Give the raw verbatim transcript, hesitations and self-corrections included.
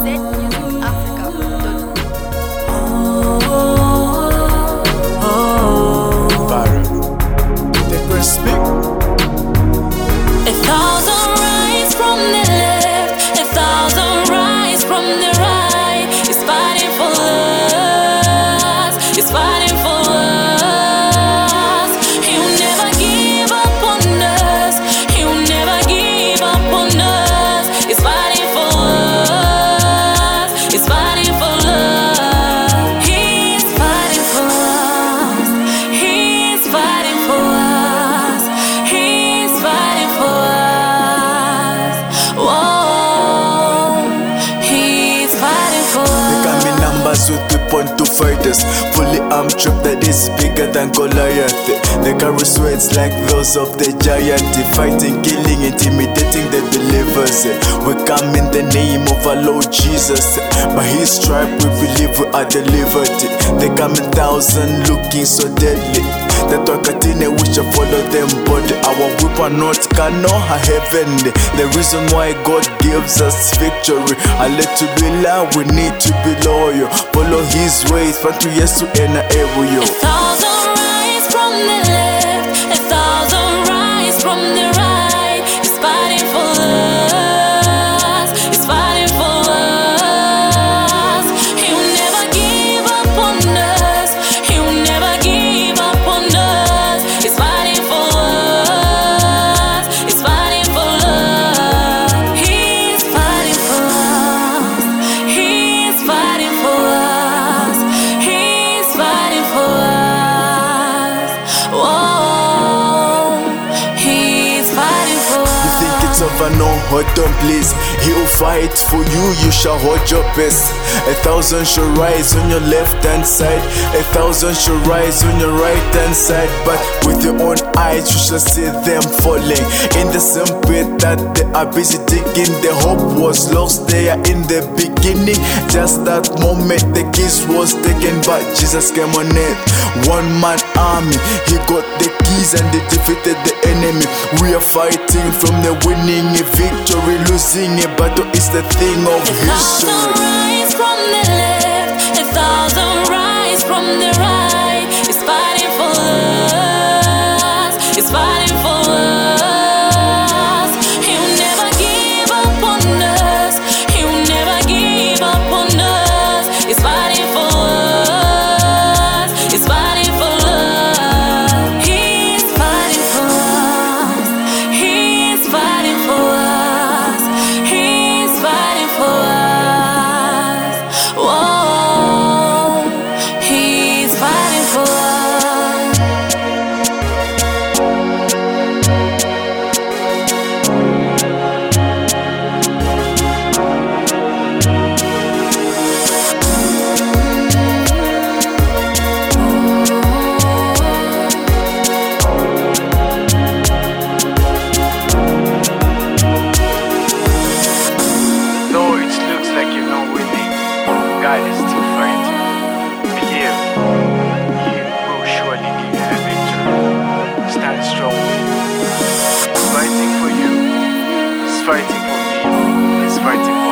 z music africa dot com. A thousand rise from the left, a thousand rise from the right. It's fighting for us, it's fighting for us. He'll never give up on us, he'll never give up on us. It's fighting for us, it's fighting for love. He's fighting for us, he's fighting for us, he's fighting for us. Whoa, he's fighting for us. They got me numbers with weapon to fighters. Fully armed troop that is bigger than Goliath. They carry swords like those of the giant, fighting, killing, intimidating the believers. We come in the name of our Lord Jesus. By his stripe we believe we are delivered. They come in thousand looking so deadly. The Twakatine we shall follow them, but our weapon not cannot heaven. The reason why God gives us victory. I let to be loud, we need to be loyal. Follow his ways, but to yes to ena ebuyo. A thousand rise from the left, a thousand rise from the right. It's fighting for us, it's fighting for us. He'll never give up on us, he'll never give up on us. It's fighting for us, it's fighting for love. He's fighting for us, he's fighting for us, he's fighting for us. Whoa, he's fighting for us. You think it's over? No, hold on please. He will fight for you, you shall hold your peace. A thousand shall rise on your left hand side, a thousand shall rise on your right hand side, but with your own eyes you shall see them falling in the same pit that they are busy digging. The hope was lost there in the beginning. Just that moment the keys was taken, but Jesus came on earth. One man army, he got the keys and they defeated the enemy. We are fighting from the winning victory. Losing a battle is the thing of A thousand history. rise from the left, a thousand rise from the right. It's fighting for us, it's fighting for us. He'll never give up on us, he'll never give up on us. It's fighting for us, it's fighting for love. He's fighting for us, he's fighting for us, he's fighting for us. Whoa, he's fighting for us. Though it looks like you're not winning, God is still fighting. Believe, He will surely give you the victory. Stand strong. He's fighting for you. He's fighting for me. He's fighting for